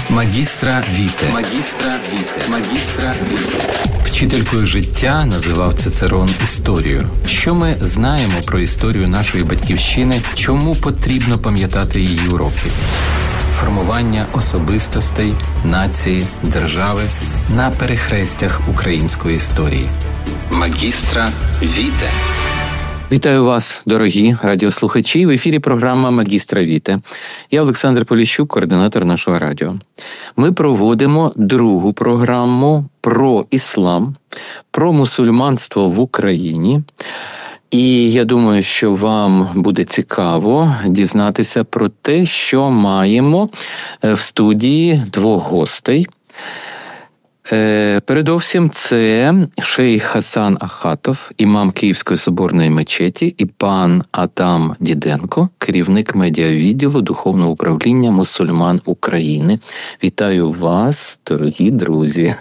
Магістра Віте. Магістра Віте. Магістра Віте. Вчителькою життя називав Цицерон історію. Що ми знаємо про історію нашої батьківщини? Чому потрібно пам'ятати її уроки? Формування особистостей, нації, держави на перехрестях української історії. Магістра Віте. Вітаю вас, дорогі радіослухачі. В ефірі програма «Магістра Віте». Я Олександр Поліщук, координатор нашого радіо. Ми проводимо другу програму про іслам, про мусульманство в Україні. І я думаю, що вам буде цікаво дізнатися про те, що маємо в студії двох гостей. Передовсім це шейх Хасан Ахатов, імам Київської соборної мечеті, і пан Адам Діденко, керівник медіавідділу Духовного управління мусульман України. Вітаю вас, дорогі друзі.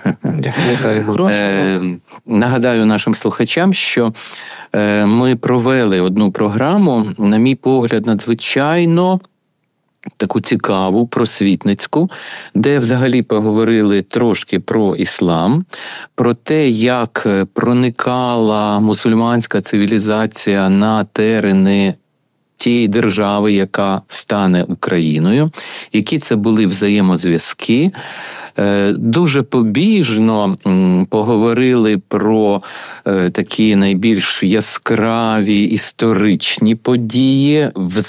Нагадаю нашим слухачам, що ми провели одну програму, на мій погляд, надзвичайно таку цікаву, просвітницьку, де взагалі поговорили трошки про іслам, про те, як проникала мусульманська цивілізація на терени тієї держави, яка стане Україною, які це були взаємозв'язки. Дуже побіжно поговорили про такі найбільш яскраві історичні події,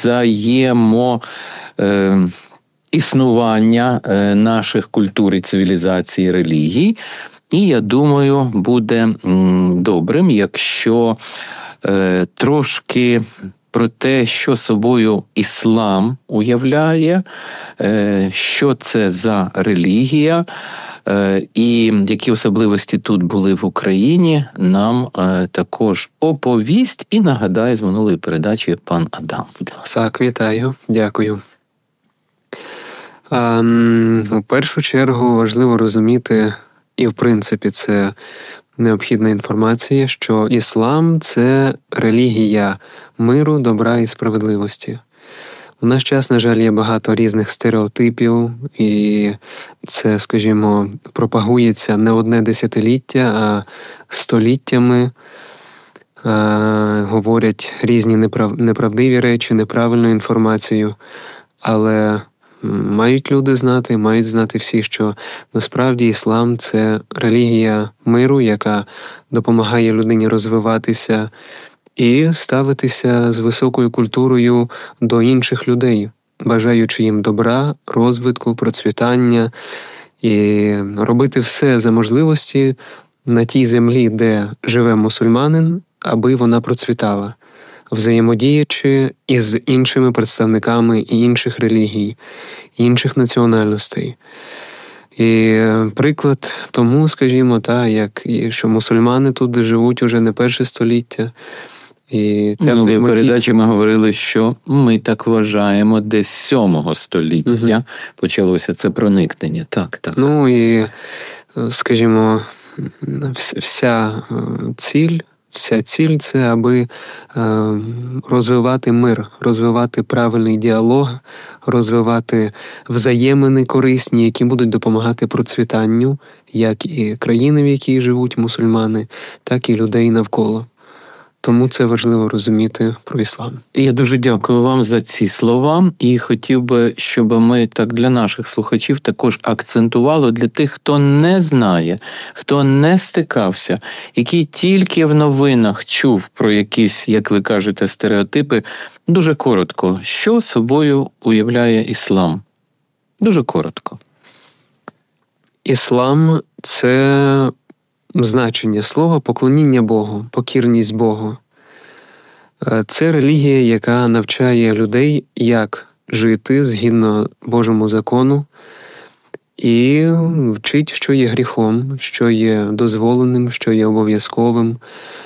існування наших культур і цивілізацій, релігій. І, я думаю, буде добрим, якщо трошки про те, що собою іслам уявляє, що це за релігія, і які особливості тут були в Україні, нам також оповість і нагадає з минулої передачі пан Адам. Так, вітаю, дякую. У першу чергу важливо розуміти, і в принципі це необхідна інформація, що іслам – це релігія миру, добра і справедливості. У наш час, на жаль, є багато різних стереотипів, і це, скажімо, пропагується не одне десятиліття, а століттями. Говорять різні неправдиві речі, неправильну інформацію, але мають знати всі, що насправді іслам – це релігія миру, яка допомагає людині розвиватися і ставитися з високою культурою до інших людей, бажаючи їм добра, розвитку, процвітання і робити все за можливості на тій землі, де живе мусульманин, аби вона процвітала, взаємодіючи із іншими представниками і інших релігій, інших національностей. І приклад тому, скажімо, що мусульмани тут живуть уже не перше століття. І це в передачі ми говорили, що ми так вважаємо, десь 7 століття почалося це проникнення. Так. Ну і, скажімо, вся ціль – це аби розвивати мир, розвивати правильний діалог, розвивати взаємини корисні, які будуть допомагати процвітанню, як і країни, в якій живуть мусульмани, так і людей навколо. Тому це важливо розуміти про іслам. Я дуже дякую вам за ці слова і хотів би, щоб ми так для наших слухачів також акцентували для тих, хто не знає, хто не стикався, який тільки в новинах чув про якісь, як ви кажете, стереотипи. Дуже коротко, що собою уявляє іслам? Дуже коротко. Іслам – це значення слова поклоніння Богу, покірність Богу. Це релігія, яка навчає людей, як жити згідно Божому закону, і вчить, що є гріхом, що є дозволеним, що є обов'язковим,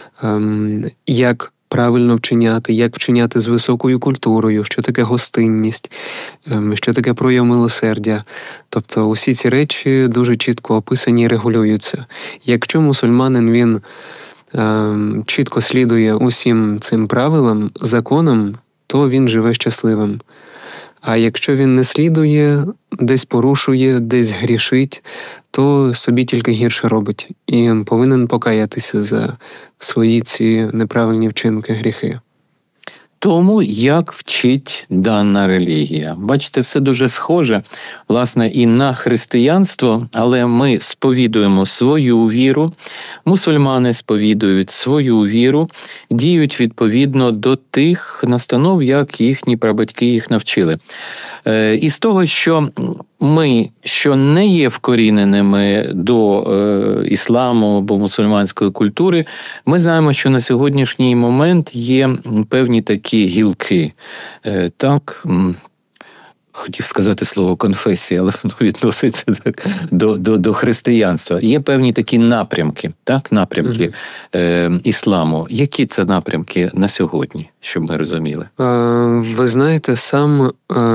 як правильно вчиняти, як вчиняти з високою культурою, що таке гостинність, що таке прояв милосердя. Тобто усі ці речі дуже чітко описані і регулюються. Якщо мусульманин, він чітко слідує усім цим правилам, законам, то він живе щасливим. А якщо він не слідує, десь порушує, десь грішить, то собі тільки гірше робить і повинен покаятися за свої ці неправильні вчинки, гріхи. Тому, як вчить дана релігія. Бачите, все дуже схоже, власне, і на християнство, але ми сповідуємо свою віру, мусульмани сповідують свою віру, діють відповідно до тих настанов, як їхні прабатьки їх навчили. І з того, що ми, що не є вкоріненими до ісламу або мусульманської культури, ми знаємо, що на сьогоднішній момент є певні такі гілки. Так, хотів сказати слово конфесія, але воно відноситься так, до християнства. Є певні такі напрямки, так, напрямки ісламу. Які це напрямки на сьогодні, щоб ми розуміли? Ви знаєте, сам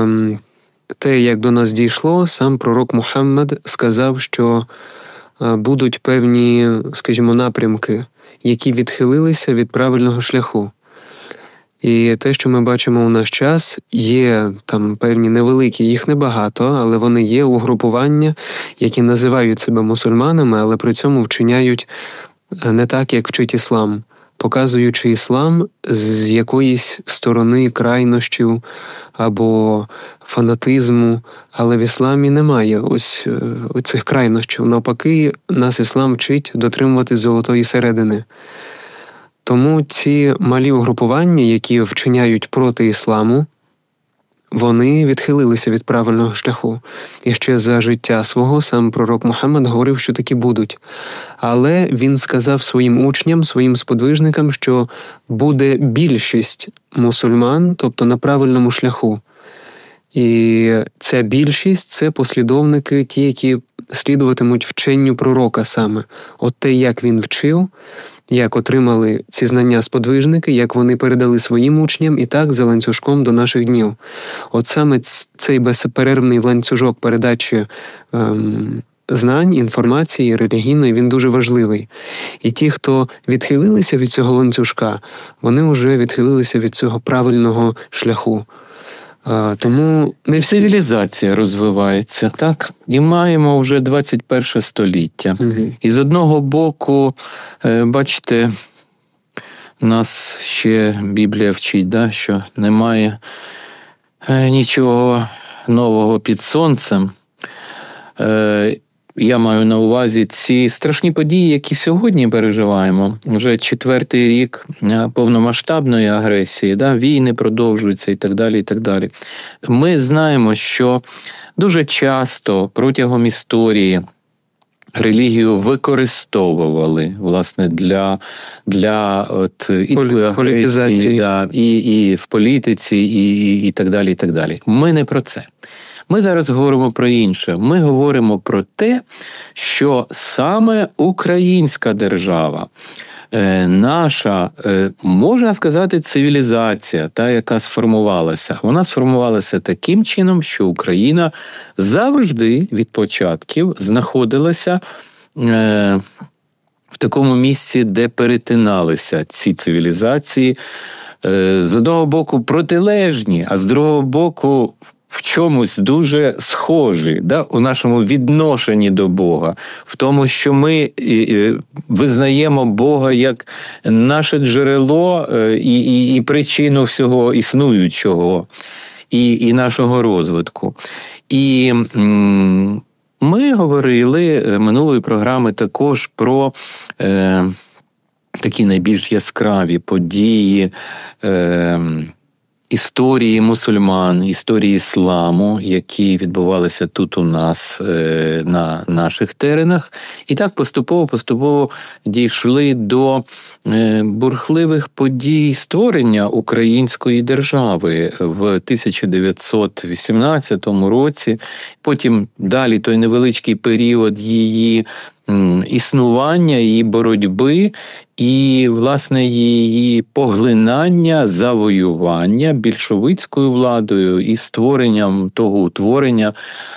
те, як до нас дійшло, сам пророк Мухаммед сказав, що будуть певні, скажімо, напрямки, які відхилилися від правильного шляху. І те, що ми бачимо у наш час, є там певні невеликі, їх небагато, але вони є угрупування, які називають себе мусульманами, але при цьому вчиняють не так, як вчить іслам, показуючи іслам з якоїсь сторони крайнощів або фанатизму, але в ісламі немає ось цих крайнощів. Навпаки, нас іслам вчить дотримувати золотої середини. Тому ці малі угрупування, які вчиняють проти ісламу, вони відхилилися від правильного шляху. І ще за життя свого сам пророк Мухаммед говорив, що такі будуть. Але він сказав своїм учням, своїм сподвижникам, що буде більшість мусульман, тобто на правильному шляху. І ця більшість – це послідовники, ті, які слідуватимуть вченню пророка саме. От те, як він вчив, як отримали ці знання сподвижники, як вони передали своїм учням і так за ланцюжком до наших днів. От саме цей безперервний ланцюжок передачі знань, інформації релігійної, він дуже важливий. І ті, хто відхилилися від цього ланцюжка, вони вже відхилилися від цього правильного шляху. Тому не цивілізація розвивається, так? І маємо вже 21 століття. І з одного боку, бачите, нас ще Біблія вчить, да, що немає нічого нового під сонцем. Я маю на увазі ці страшні події, які сьогодні переживаємо. Вже 4-й рік повномасштабної агресії, да, війни продовжуються і так далі, і так далі. Ми знаємо, що дуже часто протягом історії релігію використовували, власне, для політизації. Да, і в політиці, і так далі, і так далі. Ми не про це. Ми зараз говоримо про інше. Ми говоримо про те, що саме українська держава, наша, можна сказати, цивілізація, та, яка сформувалася, вона сформувалася таким чином, що Україна завжди від початків знаходилася в такому місці, де перетиналися ці цивілізації, з одного боку протилежні, а з другого боку в чомусь дуже схожі, да, у нашому відношенні до Бога, в тому, що ми визнаємо Бога як наше джерело і причину всього існуючого, і нашого розвитку. І ми говорили минулої програми також про такі найбільш яскраві події історії мусульман, історії ісламу, які відбувалися тут у нас на наших теренах. І так поступово дійшли до бурхливих подій створення української держави в 1918 році. Потім далі той невеличкий період її існування, її боротьби і, власне, її поглинання, завоювання більшовицькою владою і створенням того утворення,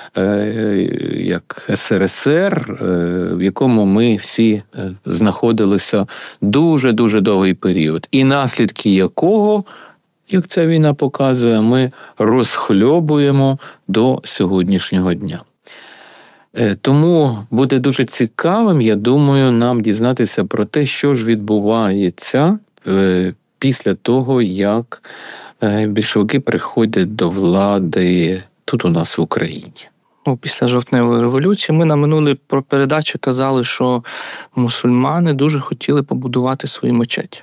як СРСР, в якому ми всі знаходилися дуже-дуже довгий період. І наслідки якого як ця війна показує, ми розхльобуємо до сьогоднішнього дня. Тому буде дуже цікавим, я думаю, нам дізнатися про те, що ж відбувається після того, як більшовики приходять до влади тут у нас в Україні. Після жовтневої революції ми на минулій передачі казали, що мусульмани дуже хотіли побудувати свої мечеті.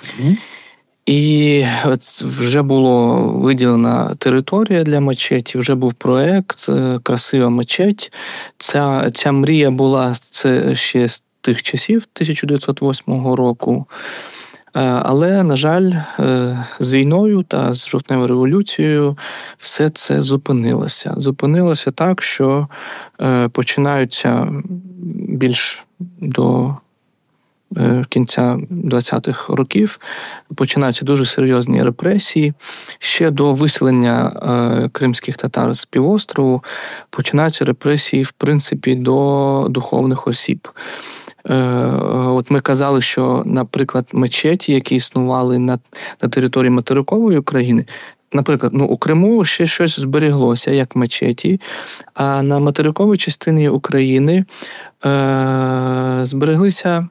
І от вже була виділена територія для мечеті, вже був проєкт «Красива мечеть». Ця мрія була ще з тих часів, 1908 року. Але, на жаль, з війною та з жовтневою революцією все це зупинилося. Зупинилося так, що починаються більш до кінця 20-х років, починаються дуже серйозні репресії. Ще до виселення кримських татар з півострову починаються репресії, в принципі, до духовних осіб. От ми казали, що, наприклад, мечеті, які існували на території материкової України, наприклад, у Криму ще щось збереглося, як мечеті, а на материковій частині України збереглися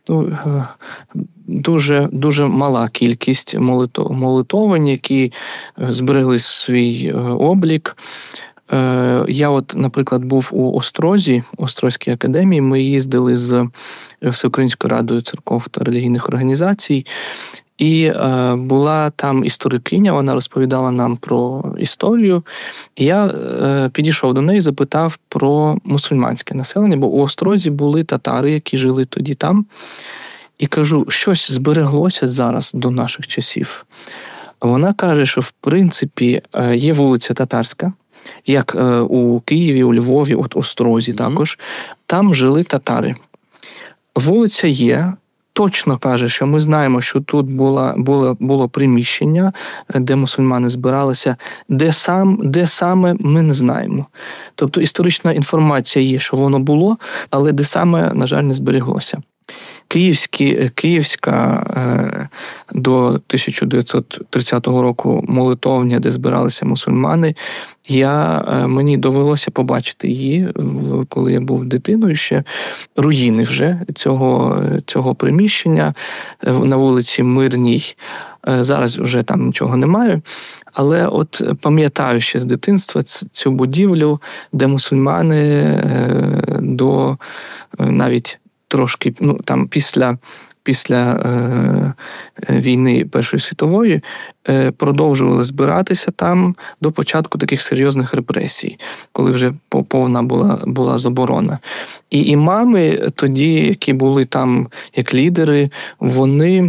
дуже мала кількість молитовень, які зберегли свій облік. Я от, наприклад, був у Острозі, Острозькій академії, ми їздили з Всеукраїнською радою церков та релігійних організацій, і була там історикиня, вона розповідала нам про історію. І я підійшов до неї і запитав про мусульманське населення, бо у Острозі були татари, які жили тоді там. І кажу, щось збереглося зараз до наших часів. Вона каже, що в принципі є вулиця Татарська, як у Києві, у Львові, от Острозі також. Там жили татари. Вулиця є. Точно каже, що ми знаємо, що тут було приміщення, де мусульмани збиралися, де саме ми не знаємо. Тобто історична інформація є, що воно було, але де саме, на жаль, не збереглося. Київська до 1930 року молитовня, де збиралися мусульмани, мені довелося побачити її, коли я був дитиною ще, руїни вже цього приміщення на вулиці Мирній. Зараз вже там нічого немає, але от пам'ятаю ще з дитинства цю будівлю, де мусульмани до навіть трошки, там після війни Першої світової продовжували збиратися там до початку таких серйозних репресій, коли вже повна була заборона. І імами тоді, які були там як лідери, вони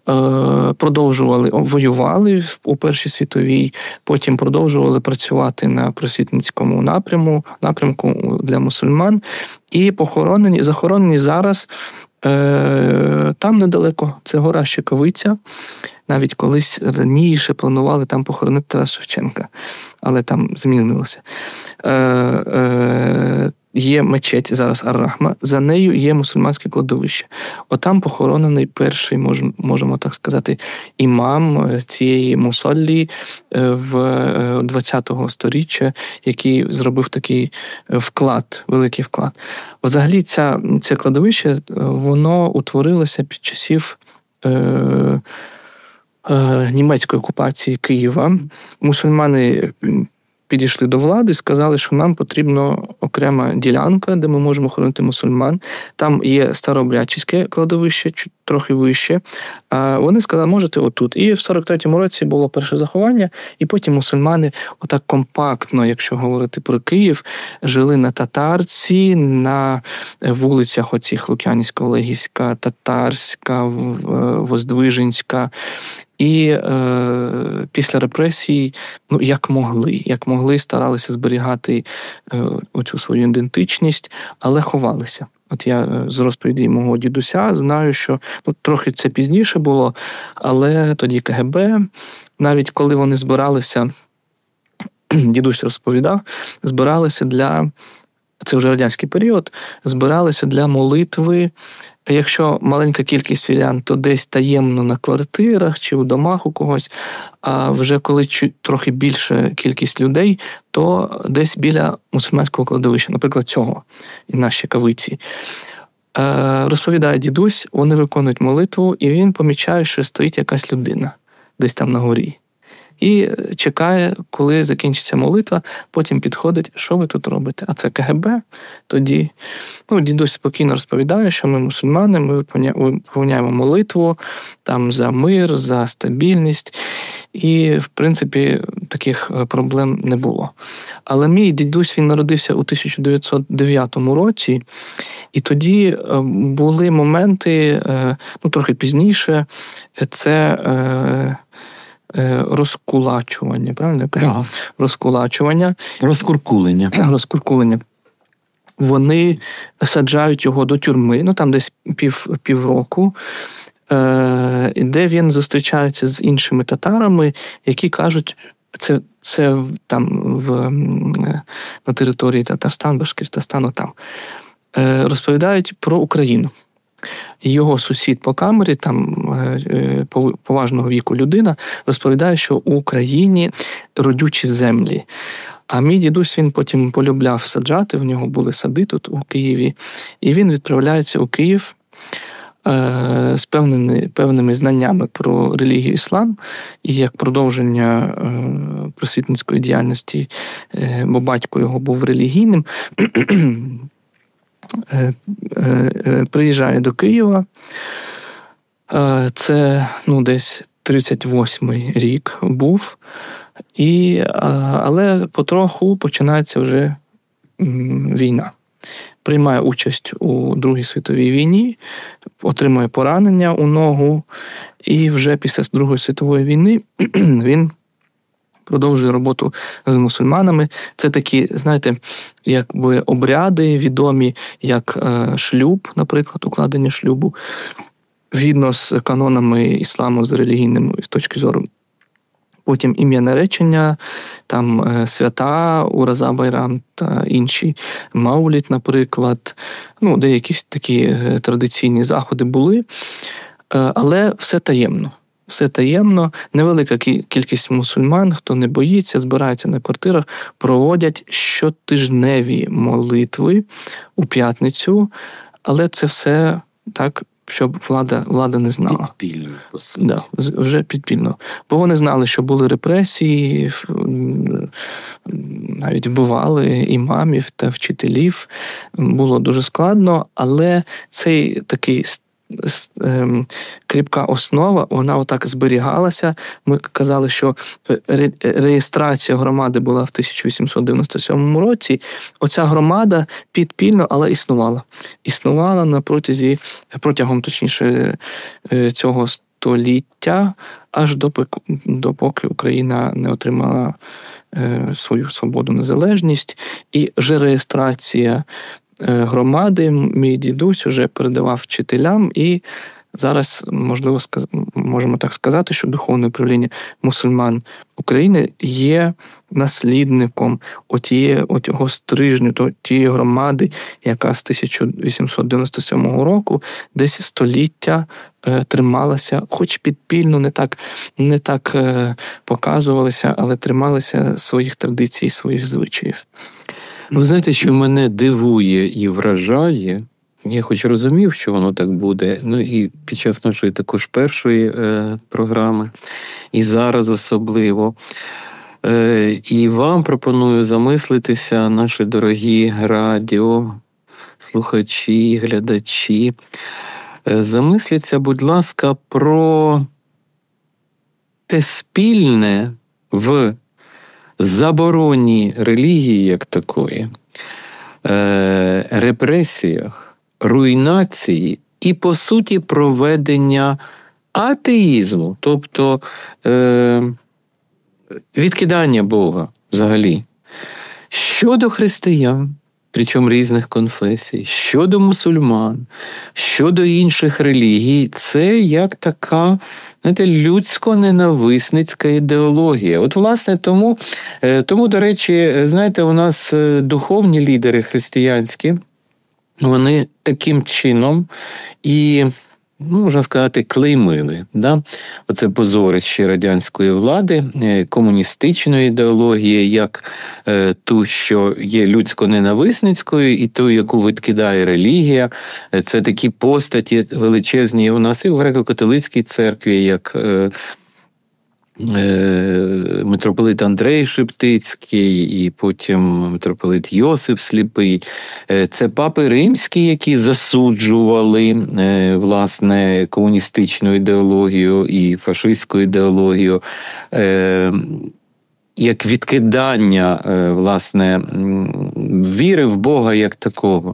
воювали у Першій світовій, потім продовжували працювати на просвітницькому напрямку для мусульман, і захоронені зараз там недалеко, це гора Щекавиця. Навіть колись раніше планували там похоронити Тараса Шевченка, але там змінилося. Є мечеть зараз Ар-Рахма, за нею є мусульманське кладовище. Отам похоронений перший, можемо так сказати, імам цієї мусаллі в 20-го сторіччя, який зробив такий великий вклад. Взагалі це кладовище, воно утворилося під часів німецької окупації Києва. Мусульмани підійшли до влади, сказали, що нам потрібна окрема ділянка, де ми можемо хоронити мусульман. Там є старообрядчиське кладовище, трохи вище. А вони сказали, можете отут. І в 43-му році було перше заховання, і потім мусульмани отак компактно, якщо говорити про Київ, жили на Татарці, на вулицях оцих Лук'янівська, Олегівська, Татарська, Воздвиженська. І після репресій, як могли, старалися зберігати оцю свою ідентичність, але ховалися. От я з розповіді мого дідуся знаю, що трохи це пізніше було, але тоді КГБ, навіть коли вони збиралися, дідусь розповідав, збиралися це вже радянський період, збиралися для молитви якщо маленька кількість вірян, то десь таємно на квартирах чи у домах у когось, а вже коли трохи більша кількість людей, то десь біля мусульманського кладовища, наприклад, цього, і наші кавиці. Розповідає дідусь, вони виконують молитву, і він помічає, що стоїть якась людина десь там на горі. І чекає, коли закінчиться молитва, потім підходить, що ви тут робите? А це КГБ? Тоді дідусь спокійно розповідає, що ми мусульмани, ми виконуємо молитву там за мир, за стабільність. І, в принципі, таких проблем не було. Але мій дідусь, він народився у 1909 році, і тоді були моменти, трохи пізніше, це розкулачування, правильно? Так. Розкулачування. Розкуркулення. Вони саджають його до тюрми, там десь півроку, де він зустрічається з іншими татарами, які кажуть, це там на території Татарстану, Башкортостану там, розповідають про Україну. Його сусід по камері, там поважного віку людина, розповідає, що у Україні родючі землі. А мій дідусь, він потім полюбляв саджати, в нього були сади тут у Києві, і він відправляється у Київ з певними знаннями про релігію іслам, і як продовження просвітницької діяльності, бо батько його був релігійним, приїжджає до Києва. Це десь 38-й рік був, але потроху починається вже війна. Приймає участь у Другій світовій війні, отримує поранення у ногу, і вже після Другої світової війни він продовжує роботу з мусульманами. Це такі, знаєте, якби обряди відомі, як шлюб, наприклад, укладення шлюбу, згідно з канонами ісламу, з релігійним з точки зору. Потім ім'я наречення, там свята, Ураза Байрам та інші, Маулід, наприклад. Деякі такі традиційні заходи були, але все таємно. Все таємно. Невелика кількість мусульман, хто не боїться, збираються на квартирах, проводять щотижневі молитви у п'ятницю, але це все так, щоб влада не знала. Підпільно. Да, вже підпільно. Бо вони знали, що були репресії, навіть вбивали імамів та вчителів. Було дуже складно, але цей такий кріпка основа, вона отак зберігалася. Ми казали, що реєстрація громади була в 1897 році. Оця громада підпільно, але існувала. Існувала протягом цього століття, аж допоки Україна не отримала свою свободу, незалежність. І вже реєстрація громади, мій дідусь вже передавав вчителям, і зараз, можливо, можемо так сказати, що духовне управління мусульман України є наслідником отього стрижню, тієї громади, яка з 1897 року десь століття трималася, хоч підпільно, не так показувалися, але трималися своїх традицій, своїх звичаїв. Ви знаєте, що мене дивує і вражає, я хоч розумів, що воно так буде, і під час нашої також першої програми, і зараз особливо. І вам пропоную замислитися, наші дорогі радіослухачі, глядачі. Замисліться, будь ласка, про те спільне в забороні релігії як такої, репресіях, руйнації і, по суті, проведення атеїзму, тобто відкидання Бога взагалі. Щодо християн, причому різних конфесій, щодо мусульман, щодо інших релігій, це як така, людсько-ненависницька ідеологія. От, власне, тому, до речі, у нас духовні лідери християнські, вони таким чином і, можна сказати, клеймили. Да? Оце позорище радянської влади, комуністичної ідеології, як ту, що є людсько-ненависницькою, і ту, яку відкидає релігія. Це такі постаті величезні у нас і в греко-католицькій церкві, як митрополит Андрей Шептицький і потім митрополит Йосип Сліпий. Це папи римські, які засуджували, власне, комуністичну ідеологію і фашистську ідеологію, як відкидання, власне, віри в Бога як такого.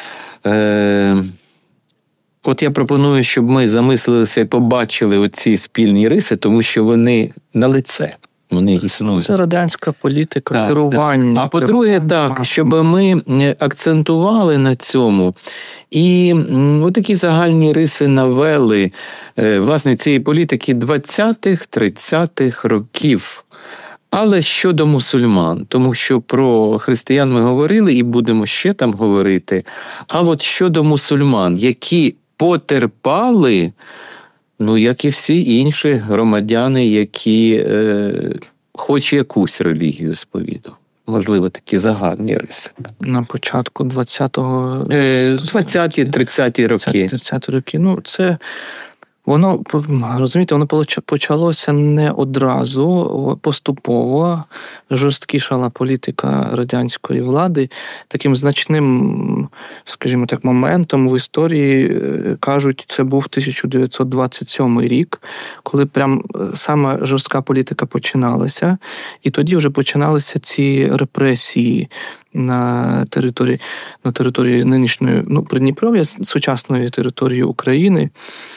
От я пропоную, щоб ми замислилися і побачили оці спільні риси, тому що вони налице, вони існують. Це радянська політика, керування. А по-друге, так, щоб ми акцентували на цьому. І отакі загальні риси навели, власне, цієї політики 20-х, 30-х років. Але щодо мусульман, тому що про християн ми говорили і будемо ще там говорити, а от щодо мусульман, які потерпали, як і всі інші громадяни, які хоч якусь релігію сповідували. Можливо, такі загальні риси. На початку 20-го... 20-ті, 30-ті роки. 30-ті роки. Це... Воно, розумієте, воно почалося не одразу, поступово жорсткішала політика радянської влади. Таким значним, скажімо так, моментом в історії, кажуть, це був 1927 рік, коли прям саме жорстка політика починалася. І тоді вже починалися ці репресії на території нинішньої, Придніпров'я, сучасної території України.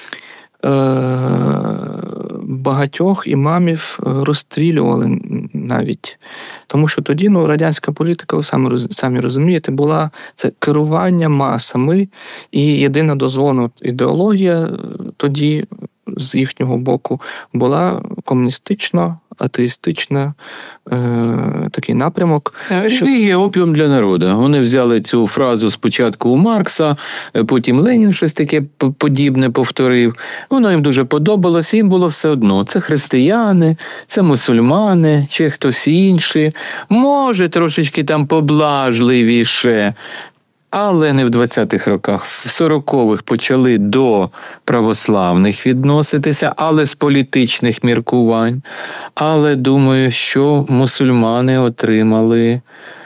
Багатьох імамів розстрілювали навіть. Тому що тоді радянська політика, ви самі розумієте, була це керування масами, і єдина дозволена ідеологія тоді з їхнього боку була комуністична, атеїстична, такий напрямок. Релігія – опіум для народу. Вони взяли цю фразу спочатку у Маркса, потім Ленін щось таке подібне повторив. Воно їм дуже подобалося, їм було все одно. Це християни, це мусульмани, чи хтось інший. Може, трошечки там поблажливіше. Але не в 20-х роках, в 40-х почали до православних відноситися, але з політичних міркувань. Але думаю, що мусульмани отримали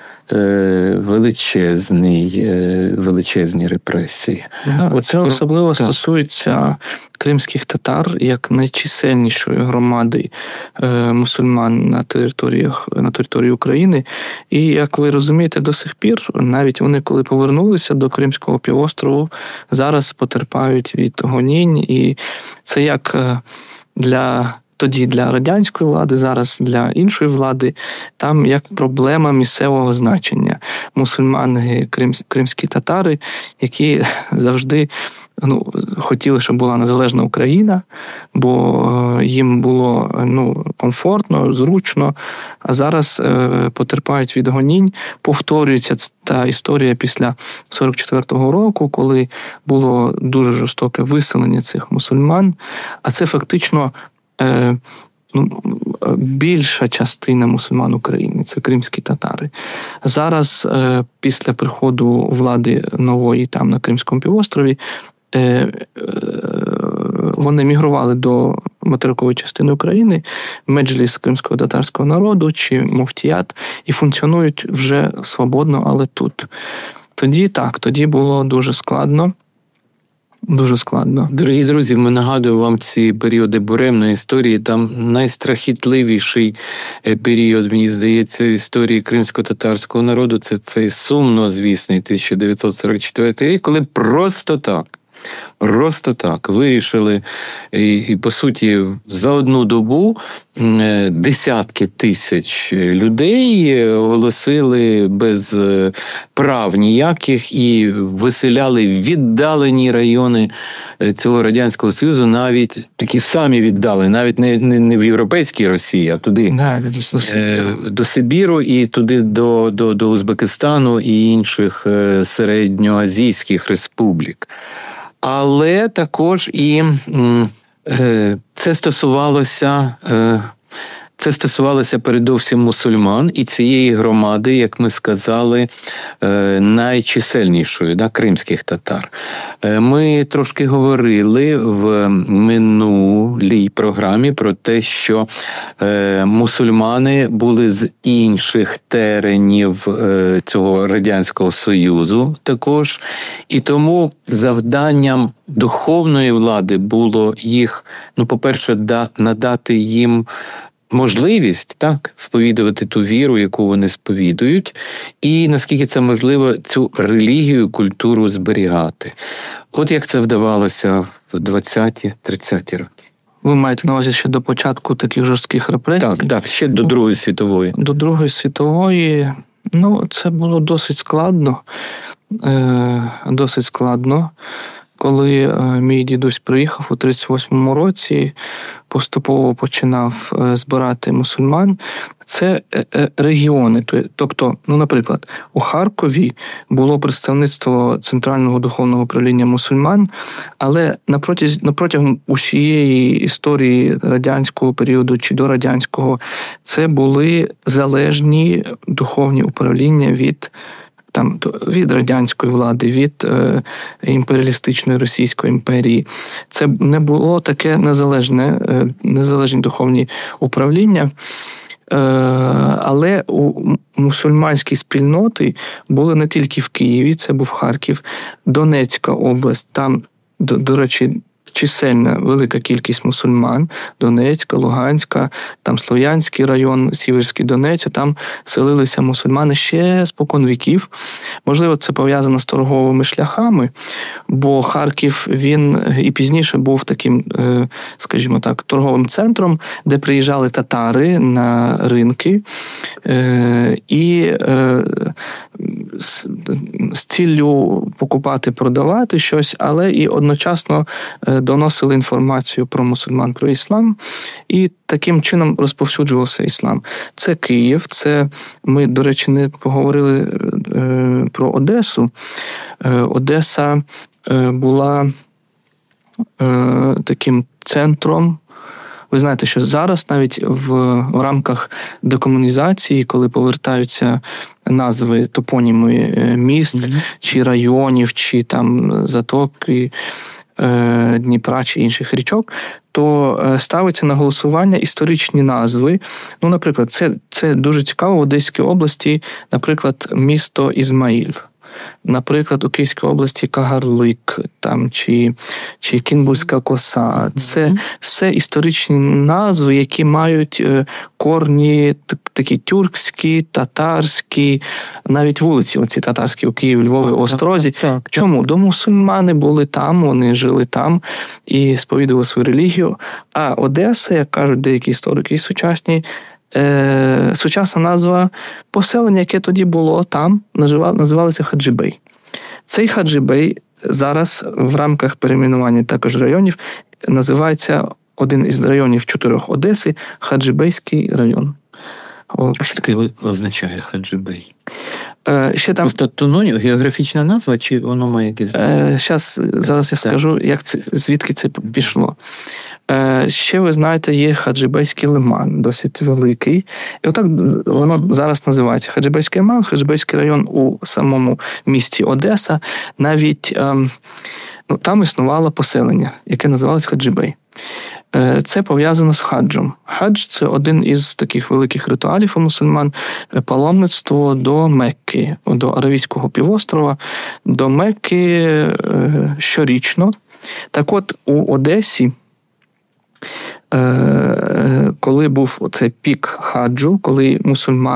величезні репресії. Це особливо стосується кримських татар, як найчисельнішої громади мусульман на території України. І, як ви розумієте, до сих пір, навіть вони, коли повернулися до Кримського півострову, зараз потерпають від гонінь. І це як тоді для радянської влади, зараз для іншої влади, там як проблема місцевого значення. Мусульмани, кримські татари, які завжди хотіли, щоб була незалежна Україна, бо їм було комфортно, зручно, а зараз потерпають від гонінь. Повторюється та історія після 44-го року, коли було дуже жорстоке виселення цих мусульман, а це фактично більша частина мусульман України – це кримські татари. Зараз, після приходу влади нової там на Кримському півострові, вони мігрували до материкової частини України, меджліс кримського татарського народу чи муфтіят, і функціонують вже свободно, але тут. Тоді було дуже складно. Дуже складно. Дорогі друзі, ми нагадуємо вам ці періоди буремної історії. Там найстрахітливіший період, мені здається, в історії кримсько-татарського народу – це цей сумнозвісний 1944 рік, коли просто так Просто так вирішили, і по суті, за одну добу десятки тисяч людей оголосили без прав ніяких і виселяли віддалені райони цього Радянського Союзу, навіть такі самі віддалені, навіть не в європейській Росії, а туди, до Сибіру і туди до Узбекистану і інших середньоазійських республік. Але також і це стосувалося передовсім мусульман і цієї громади, як ми сказали, найчисельнішої, кримських татар. Ми трошки говорили в минулій програмі про те, що мусульмани були з інших теренів цього Радянського Союзу також, і тому завданням духовної влади було їх, по-перше, надати їм можливість сповідувати ту віру, яку вони сповідують, і, наскільки це можливо, цю релігію, культуру зберігати. От як це вдавалося в 20-30-ті роки. Ви маєте на увазі ще до початку таких жорстких репресій? Так, ще до Другої світової. До Другої світової, це було досить складно. Коли мій дідусь приїхав у 38-му році, поступово починав збирати мусульман, це регіони. Тобто, наприклад, у Харкові було представництво Центрального духовного управління мусульман, але протягом усієї історії радянського періоду чи до радянського це були залежні духовні управління від радянської влади, від імперіалістичної Російської імперії. Це не було таке незалежні духовні управління, але у мусульманські спільноти були не тільки в Києві, це був Харків, Донецька область, там, до речі, чисельна велика кількість мусульман, Донецька, Луганська, там Слов'янський район, Сіверський Донець, там селилися мусульмани ще спокон віків. Можливо, це пов'язано з торговими шляхами, бо Харків, він і пізніше був таким, скажімо так, торговим центром, де приїжджали татари на ринки і з ціллю покупати, продавати щось, але і одночасно доносили інформацію про мусульман, про іслам, і таким чином розповсюджувався іслам. Це Київ, це ми, до речі, не поговорили про Одесу. Одеса була таким центром. Ви знаєте, що зараз навіть в рамках декомунізації, коли повертаються назви, топоніми міст, чи районів, чи там затоки Дніпра, чи інших річок, то ставиться на голосування історичні назви. Наприклад, це дуже цікаво в Одеській області, наприклад, місто Ізмаїл. Наприклад, у Київській області Кагарлик, чи Кінбурзька коса. Це все історичні назви, які мають корні такі тюркські, татарські, навіть вулиці оці татарські у Києві, Львові, Острозі. Чому? До мусульмани були там, вони жили там і сповідували свою релігію. А Одеса, як кажуть деякі історики сучасні, сучасна назва поселення, яке тоді було там, називалося Хаджибей. Цей Хаджибей зараз в рамках перейменування також районів називається один із районів 4 Одеси – Хаджибейський район. А що таке означає Хаджибей? Ще там... Просто географічна назва, чи воно має якесь... Зараз я скажу, звідки це пішло. Ще, ви знаєте, є Хаджибейський лиман, досить великий. І отак воно зараз називається Хаджибейський лиман, Хаджибейський район у самому місті Одеса. Навіть там існувало поселення, яке називалось Хаджибей. Це пов'язано з хаджем. Хадж – це один із таких великих ритуалів у мусульман – паломництво до Мекки, до Аравійського півострова, до Мекки щорічно. Так от, у Одесі, коли був оцей пік хаджу, коли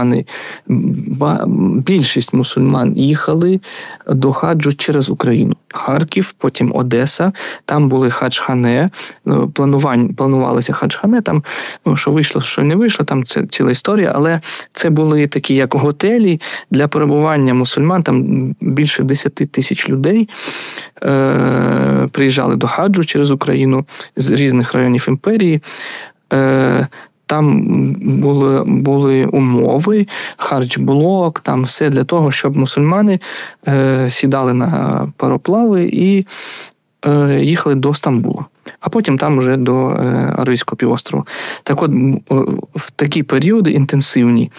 більшість мусульман їхали до хаджу через Україну. Харків, потім Одеса. Там були хадж-хане, планувалися хадж-хане, там, що вийшло, що не вийшло, там це ціла історія, але це були такі, як готелі для перебування мусульман, там більше 10 тисяч людей приїжджали до хаджу через Україну з різних районів імперії. Там були умови, харч-блок, там все для того, щоб мусульмани сідали на пароплави і їхали до Стамбула. А потім там вже до Аравійського півострову. Так от, в такі періоди інтенсивні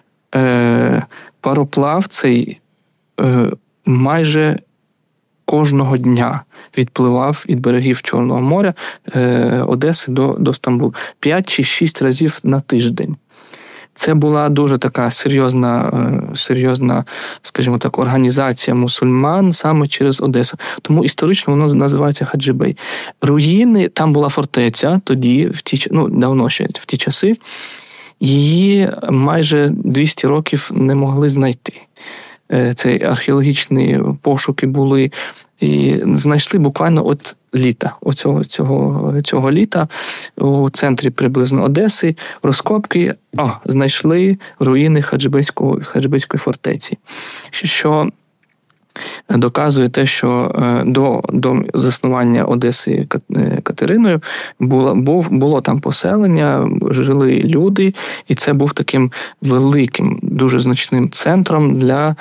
пароплав цей майже кожного дня відпливав від берегів Чорного моря Одеси до Стамбулу. 5 чи 6 разів на тиждень. Це була дуже така серйозна, скажімо так, організація мусульман саме через Одесу. Тому історично воно називається Хаджибей. Руїни, там була фортеця тоді, давно ще, в ті часи. Її майже 200 років не могли знайти. Це археологічні пошуки були. І знайшли буквально от літа, цього літа у центрі приблизно Одеси, розкопки, знайшли руїни Хаджибейської фортеці, що доказує те, що до заснування Одеси Катериною було там поселення, жили люди, і це був таким великим, дуже значним центром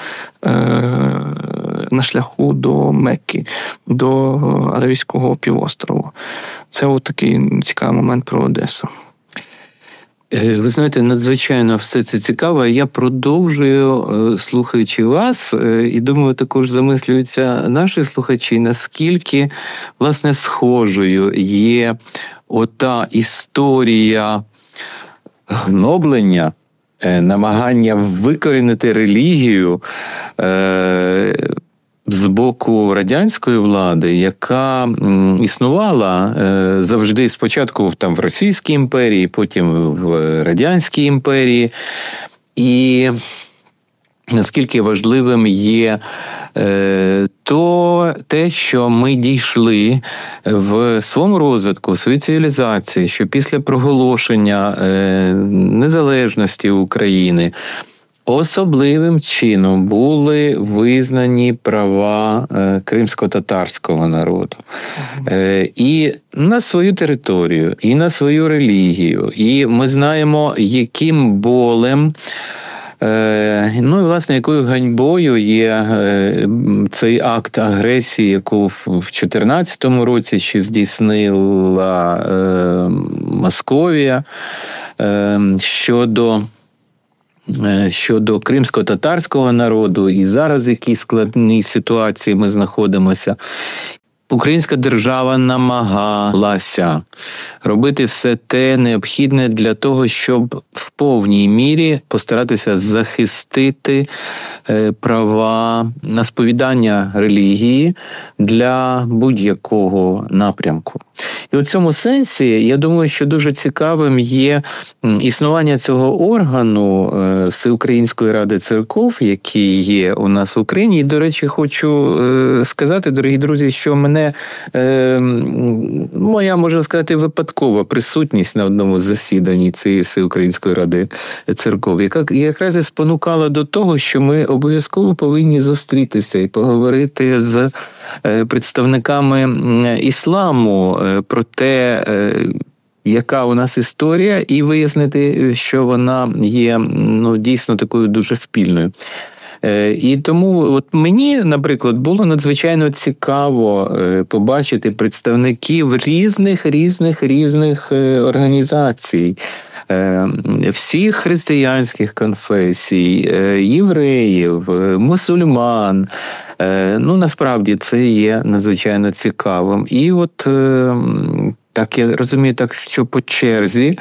на шляху до Мекки, до Аравійського півострову. Це от такий цікавий момент про Одесу. Ви знаєте, надзвичайно все це цікаво. Я продовжую, слухаючи вас, і думаю, також замислюються наші слухачі, наскільки, власне, схожою є ота історія гноблення, намагання викорінити релігію з боку радянської влади, яка існувала завжди спочатку в Російській імперії, потім в Радянській імперії. І наскільки важливим є те, що ми дійшли в своєму розвитку, в своїй цивілізації, що після проголошення незалежності України особливим чином були визнані права кримсько-татарського народу. І на свою територію, і на свою релігію. І ми знаємо, яким болем, і, власне, якою ганьбою є цей акт агресії, яку в 2014 році ще здійснила Московія щодо кримсько-татарського народу, і зараз в якій складній ситуації ми знаходимося. Українська держава намагалася робити все те необхідне для того, щоб в повній мірі постаратися захистити права на сповідання релігії для будь-якого напрямку. І у цьому сенсі, я думаю, що дуже цікавим є існування цього органу Всеукраїнської ради церков, який є у нас в Україні. І, до речі, хочу сказати, дорогі друзі, що моя, можна сказати, випадкова присутність на одному з засідань цієї Всеукраїнської ради церков, яка якраз і спонукала до того, що ми обов'язково повинні зустрітися і поговорити з представниками ісламу про те, яка у нас історія, і вияснити, що вона є дійсно такою дуже спільною. І тому мені, наприклад, було надзвичайно цікаво побачити представників різних організацій, всіх християнських конфесій, євреїв, мусульман. Насправді це є надзвичайно цікавим. І так я розумію, що по черзі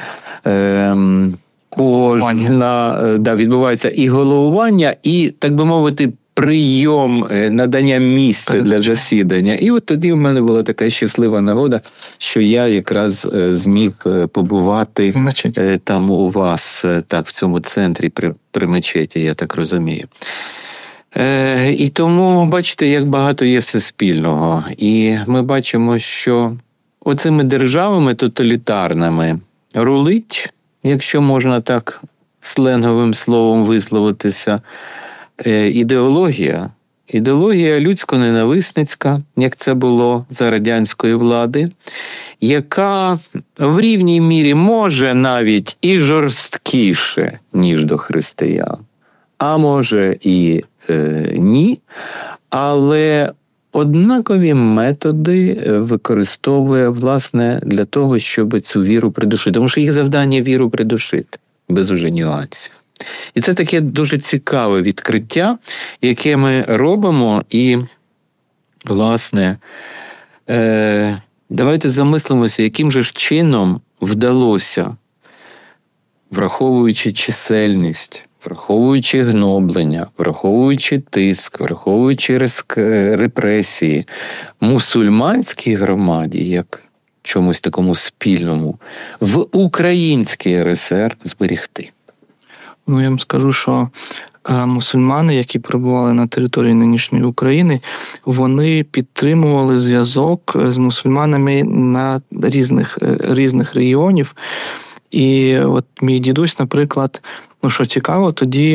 відбувається і головування, і, так би мовити, прийом надання місця для засідання. І тоді в мене була така щаслива нагода, що я якраз зміг побувати там у вас, в цьому центрі при мечеті, я так розумію. І тому, бачите, як багато є все спільного. І ми бачимо, що оцими державами тоталітарними рулить, якщо можна так сленговим словом висловитися, ідеологія. Ідеологія людсько-ненависницька, як це було за радянської влади, яка в рівній мірі може навіть і жорсткіше, ніж до християн, а може і ні, але однакові методи використовує, власне, для того, щоб цю віру придушити. Тому що їх завдання – віру придушити, без уже нюансів. І це таке дуже цікаве відкриття, яке ми робимо. І, власне, давайте замислимося, яким же ж чином вдалося, враховуючи чисельність, враховуючи гноблення, враховуючи тиск, враховуючи репресії, мусульманській громаді, як чомусь такому спільному, в українській РСР зберігти. Я вам скажу, що мусульмани, які перебували на території нинішньої України, вони підтримували зв'язок з мусульманами на різних регіонів. І от мій дідусь, наприклад, що цікаво, тоді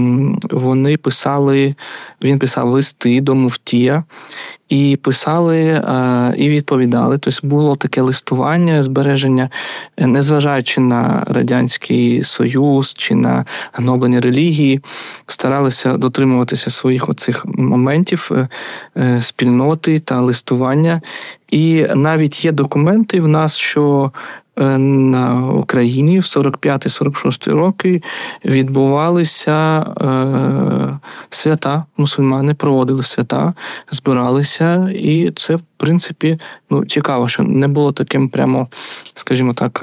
він писав листи до муфтія, і писали, і відповідали. Тобто було таке листування, збереження, незважаючи на Радянський Союз чи на гноблення релігії, старалися дотримуватися своїх оцих моментів спільноти та листування. І навіть є документи в нас, що на Україні в 45-46 роки відбувалися свята, мусульмани проводили свята, збиралися, і це, в принципі, цікаво, що не було таким прямо, скажімо так,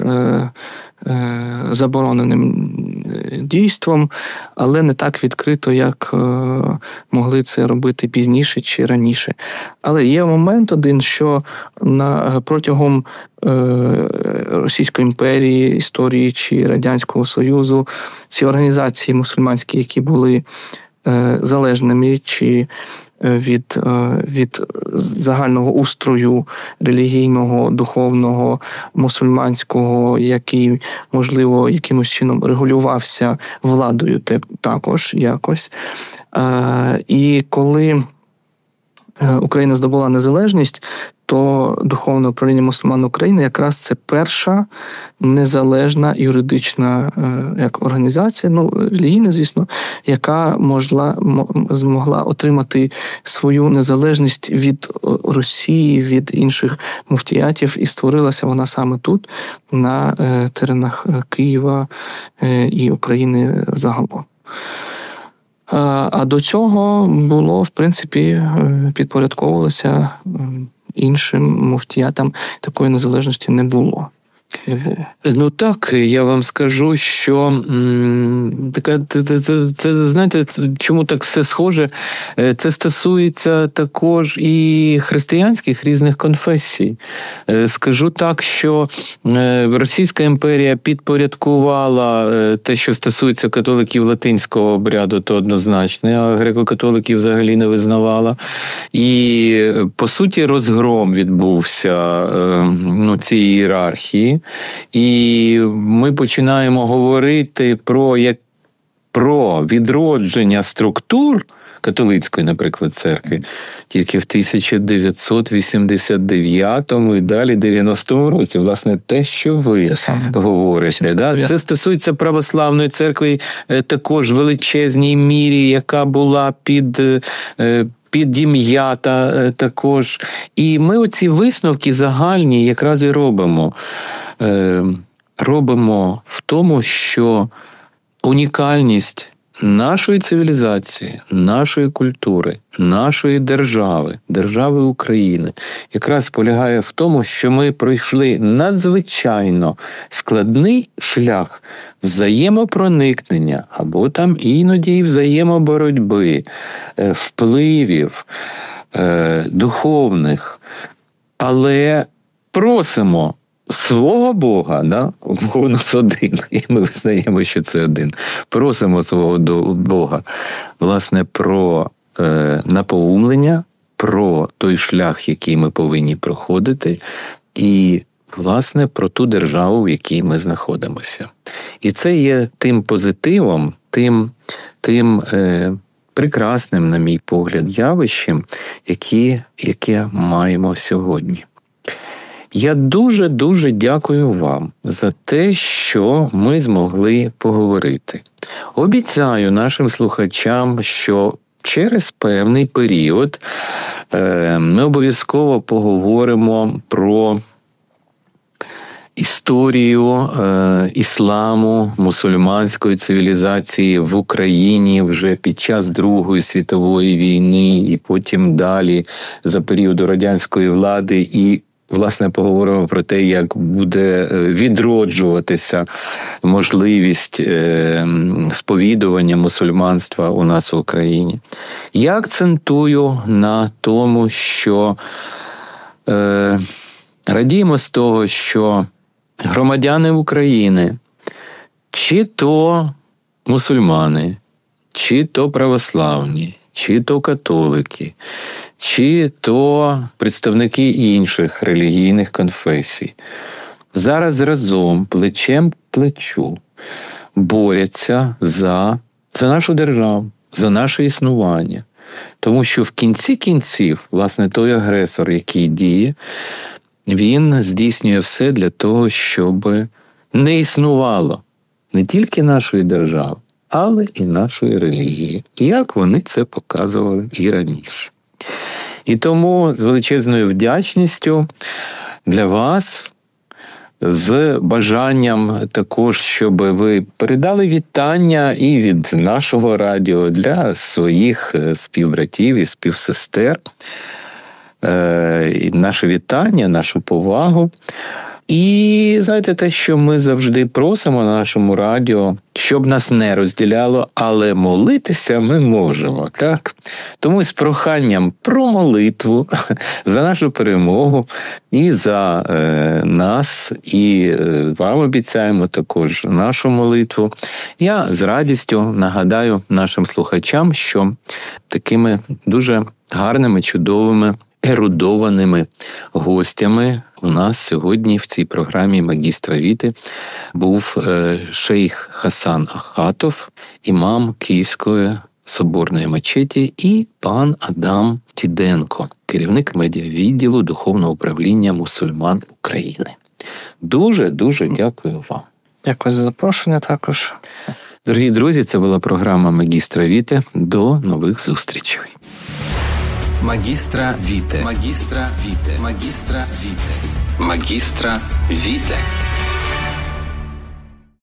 забороненим дійством, але не так відкрито, як могли це робити пізніше чи раніше. Але є момент один, що протягом Російської імперії, історії чи Радянського Союзу ці організації мусульманські, які були залежними чи від загального устрою релігійного, духовного, мусульманського, який, можливо, якимось чином регулювався владою також якось. І коли Україна здобула незалежність, то Духовне управління мусульман України якраз це перша незалежна юридична організація, релігійна, звісно, яка змогла отримати свою незалежність від Росії, від інших муфтіятів, і створилася вона саме тут, на теренах Києва і України загалом. А до цього було, в принципі, підпорядковувалося іншим муфтіятам, такої незалежності не було. Так, я вам скажу, що це, знаєте, чому так все схоже? Це стосується також і християнських різних конфесій. Скажу так, що Російська імперія підпорядкувала те, що стосується католиків латинського обряду, то однозначно, а греко-католиків взагалі не визнавала. І, по суті, розгром відбувся цієї ієрархії. І ми починаємо говорити про відродження структур католицької, наприклад, церкви тільки в 1989 і далі 90-му році. Власне, те, що ви говорите. Да? Це стосується православної церкви також в величезній мірі, яка була під ім'ята також. І ми оці висновки загальні якраз і робимо. Робимо в тому, що унікальність нашої цивілізації, нашої культури, нашої держави України, якраз полягає в тому, що ми пройшли надзвичайно складний шлях взаємопроникнення, або там іноді і взаємоборотьби, впливів духовних, але просимо свого Бога, Бог у нас один, і ми визнаємо, що це один. Просимо свого Бога, власне, про напоумлення про той шлях, який ми повинні проходити, і, власне, про ту державу, в якій ми знаходимося. І це є тим позитивом, тим прекрасним, на мій погляд, явищем, яке маємо сьогодні. Я дуже-дуже дякую вам за те, що ми змогли поговорити. Обіцяю нашим слухачам, що через певний період ми обов'язково поговоримо про історію ісламу, мусульманської цивілізації в Україні вже під час Другої світової війни і потім далі за періоду радянської влади, і власне поговоримо про те, як буде відроджуватися можливість сповідування мусульманства у нас в Україні. Я акцентую на тому, що радіємо з того, що громадяни України, чи то мусульмани, чи то православні, чи то католики, чи то представники інших релігійних конфесій, зараз разом, плечем к плечу, борються за нашу державу, за наше існування. Тому що в кінці кінців, власне, той агресор, який діє, він здійснює все для того, щоб не існувало не тільки нашої держави, але і нашої релігії, як вони це показували і раніше. І тому з величезною вдячністю для вас, з бажанням також, щоб ви передали вітання і від нашого радіо для своїх співбратів і співсестер, і наше вітання, нашу повагу. І знаєте, те, що ми завжди просимо на нашому радіо, щоб нас не розділяло, але молитися ми можемо, так? Тому з проханням про молитву за нашу перемогу і за нас, і вам обіцяємо також нашу молитву. Я з радістю нагадаю нашим слухачам, що такими дуже гарними, чудовими, ерудованими гостями у нас сьогодні в цій програмі «Магістра Віти» був шейх Хасан Ахатов, імам Київської соборної мечеті, і пан Адам Тіденко, керівник медіавідділу Духовного управління мусульман України. Дуже-дуже дякую вам. Дякую за запрошення також. Дорогі друзі, це була програма «Магістра Віти». До нових зустрічей. Магістра Віте. Магістра Віте. Магістра Віте. Магістра Віте.